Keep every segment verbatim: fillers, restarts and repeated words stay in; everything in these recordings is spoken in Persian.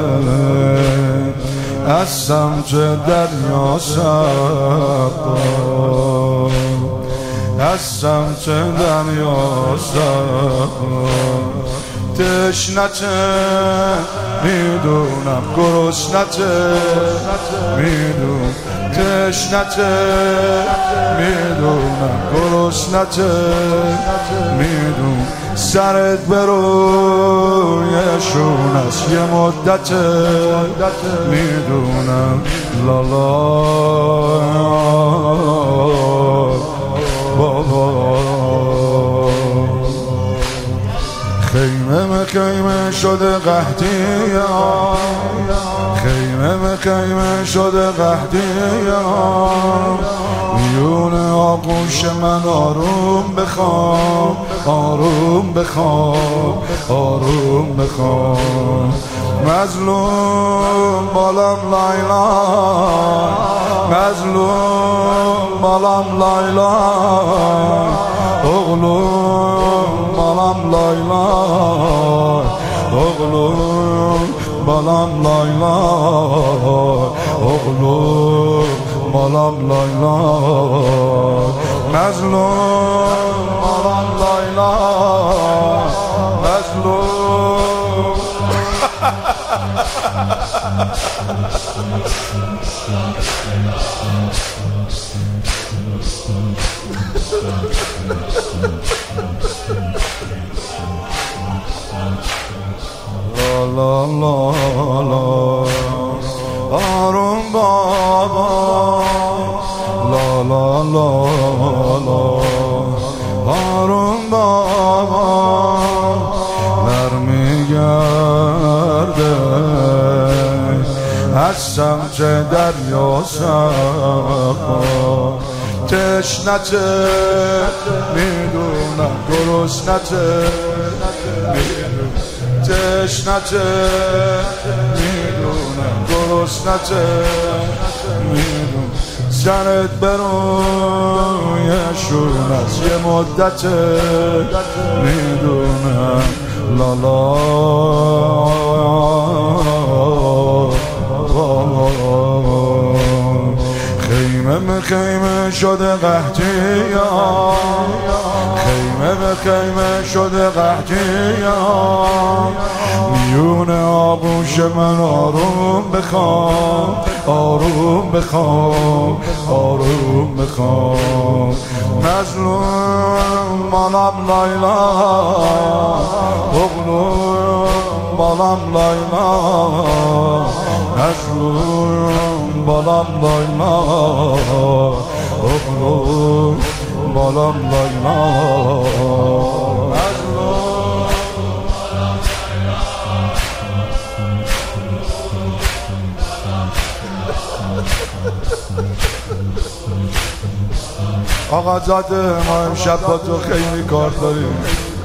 از سمت دریا سقا، از سمت دریا سقا. تشنته میدونم، گرسنته میدونم، تشنته میدونم، گرسنته میدونم. سرت به رویشون است یه مدت میدونم. لالا بابا خیمه مخیمه شده قحطی‌ام، خیمه مخیمه شده قحطی‌ام. میون آغوش من آروم بخوام، آروم بخوام، آروم بخوام. مظلوم بالام لیلا، مظلوم بالام لیلا، اغلوم بالام لیلا، اغلوم بالام لیلا، اغلوم بالام لیلا. مظلوم بالام لیلا، مظلوم. لا لا لا آروم بابا، لا لا لا لا آروم بابا. برمیگرده از سمت دریا سقا. تشنته میدونم، گرسنته میدونم، تشنته میدونم، گرسنته میدونم. سرت به رویشون است یه مدت میدونم. لالا خیمه به خیمه شده قحطی‌ام، خیمه به خیمه شده قحطی‌ام. میون آغوش من آروم بخوام، آروم بخوام، آروم بخوام. مظلوم بالام لیلا، اغلوم بالام لیلا، مظلوم بالام لیلا، اغلوم بالام لیلا، مظلوم. آقا زاده ما امشب با تو خیلی کار داریم.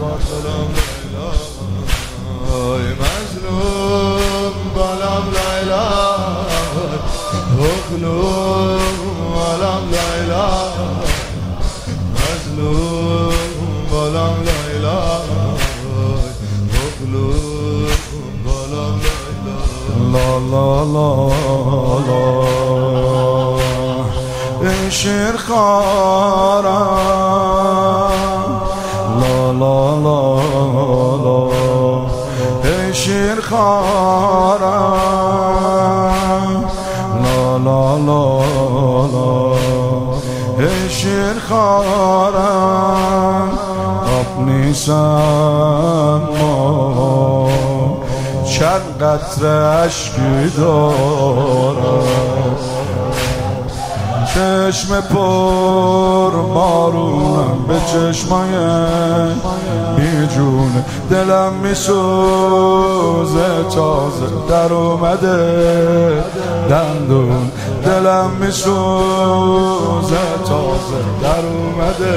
ای مظلوم بالام لیلا، اغلوم بالام لیلا، مظلوم بالام لیلا، اغلوم بالام لیلا. لا لا لا لا ای شیر خارم، لا لا لا لا ای شیر خارم، لا لا لا لا ای شیر خارم. آب نیستم ما چند قطره اشکی دارم. چشم پر بارونم به چشمای بیجونه، دلم میسوزه تازه در اومده دندون، دلم میسوزه تازه در اومده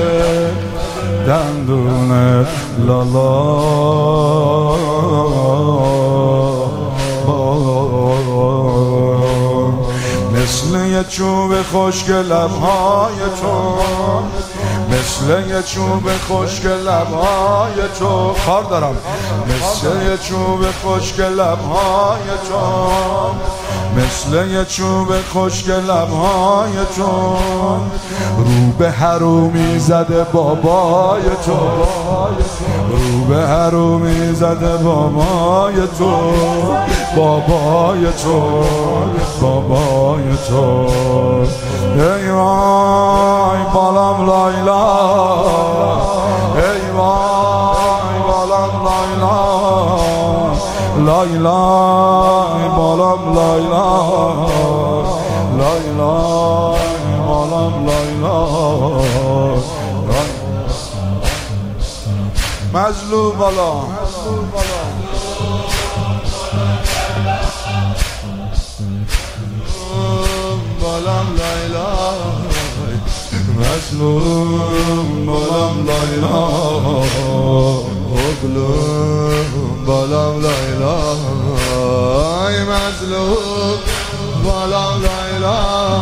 دندونه. لالا مثل یه چوب خشک لبهای تو، مثل یه چوب خشک لبهای تو کار دارم مثل یه چوب خشک لبهای تو مثل یه چوب خشک لبهای تو رو به حرومی زده بابای تو رو به حرومی زده بابای تو بابای تو بابای تو ای وای بالام لایلا ای وای بالام لایلا لایلا بالام لایلا لایلا بالام لایلا مظلوم بالا بالام لایلا مظلوم بالام لایلا مظلوم بالام لایلا مظلوم بالام لایلا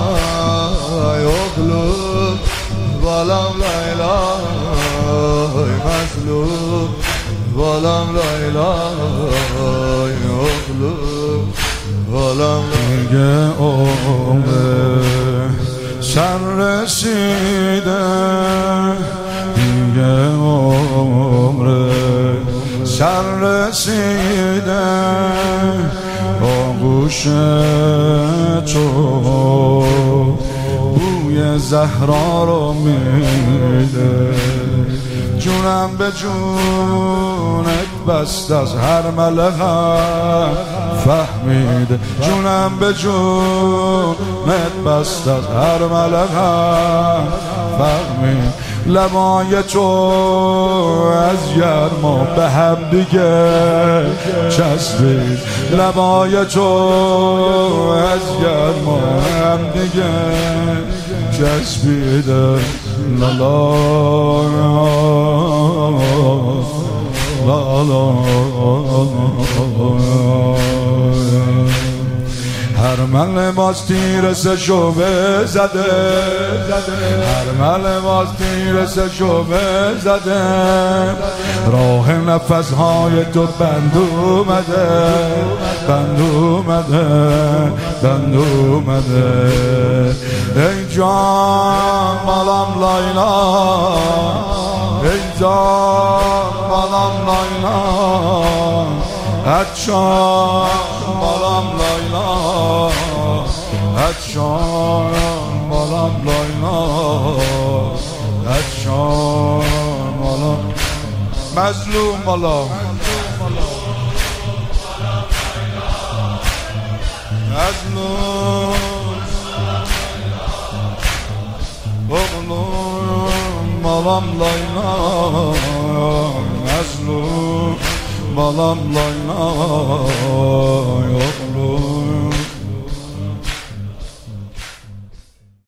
مظلوم بالام لایلا مظلوم بالام لایلا مظلوم بالام دیگه عمره سر رسیده دیگه عمره سر رسیده آغوش تو بوی زهرا رو میده جونم به جونت بست از هر ملغم فهمیده جونم به جونت بست از هر ملغم فهمید لبای تو از گرما به هم دیگه چسبید لبای تو از گرما هم دیگه چسبیده لا لا لا لا هر من لباس تیر شعبه زده هر من لباس تیر شعبه زده راه نفسهای تو بند اومده بند اومده بند اومده ای جان مالم لایلا ای جان مالم لایلا اچان مالم لایلا اچان مالم لایلا اچان مالم مظلوم بالا مظلوم مالم لایلا مظلوم بالام لایلا